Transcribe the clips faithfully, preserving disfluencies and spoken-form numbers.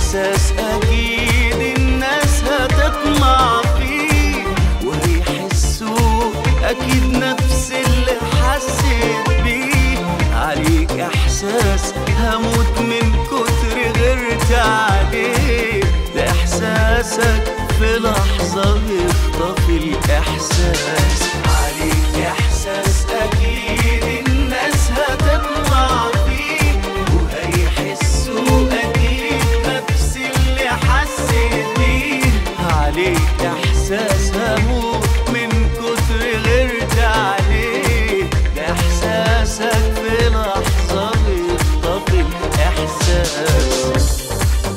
إحساس أكيد الناس هتطمع فيه وهيحسوا أكيد نفس اللي حسيت بيه. عليك إحساس هموت من كتر غيرت عليه، ده إحساسك في لحظة بيخطف الإحساس. عليك إحساس أكيد الناس هتطمع فيه وهيحسوا أكيد نفس اللي حسيت بيه. عليك إحساس هموت من كتر غيرت عليه، ده إحساسك في لحظة بيخطف الإحساس.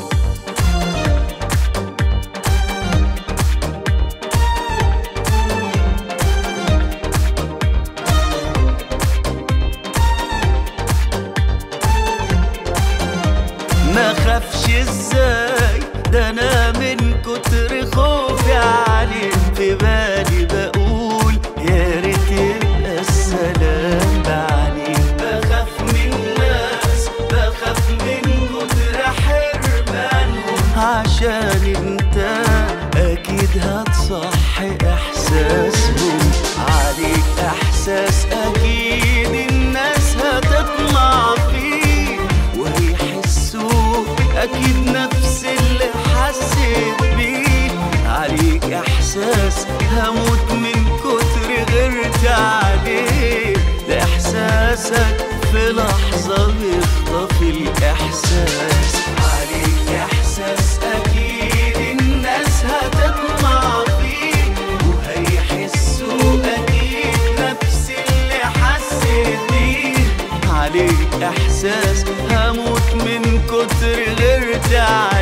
ما خافش ازاي، ده انا من كتر خوفي عليك في بالي بقول يا ريت يبقى السلام بعدين. بخاف من الناس، بخاف من كتر حرمانهم، عشان انت اكيد هتصح احساسهم. عليك احساس اكيد الناس هتطمع فيه وهيحسوا أكيد نفس اللي حسيت بيه. عليك إحساس هموت من كتر غيرت عليه، ده إحساسك في لحظة بيخطف الإحساس. عليك إحساس أكيد الناس هتطمع فيه وهيحسوا أكيد نفس اللي حسيت بيه. عليك إحساس هموت من كتر غيرت عليه،